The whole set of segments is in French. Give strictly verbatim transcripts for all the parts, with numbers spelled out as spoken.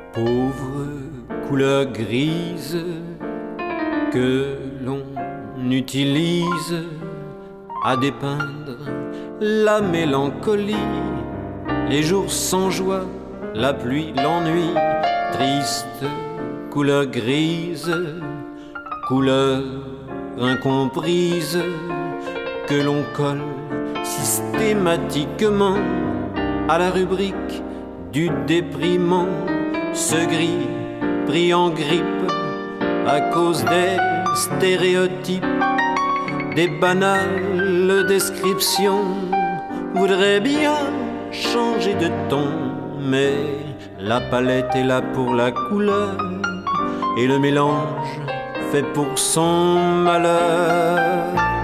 Pauvre couleur grise que l'on utilise à dépeindre la mélancolie, les jours sans joie, la pluie, l'ennui, triste couleur grise, couleur incomprise que l'on colle systématiquement à la rubrique du déprimant. Ce gris pris en grippe à cause des stéréotypes, des banales descriptions, voudrait bien changer de ton, mais la palette est là pour la couleur et le mélange fait pour son malheur.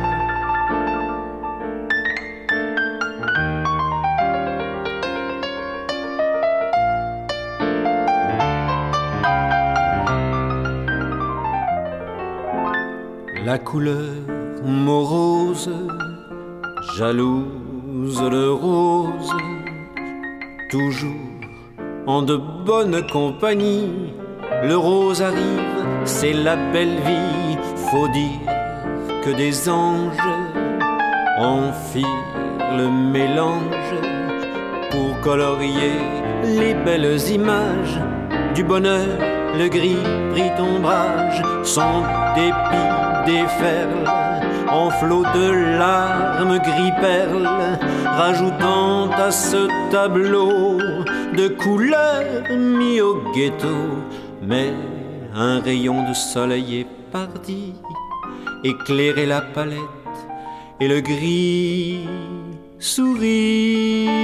La couleur morose, jalouse le rose, toujours en de bonne compagnie. Le rose arrive, c'est la belle vie. Faut dire que des anges en firent le mélange pour colorier les belles images du bonheur. Le gris prit ombrage, son dépit déferle en flot de larmes gris perle, rajoutant à ce tableau de couleurs mis au ghetto. Mais un rayon de soleil est parti éclairer la palette et le gris sourit.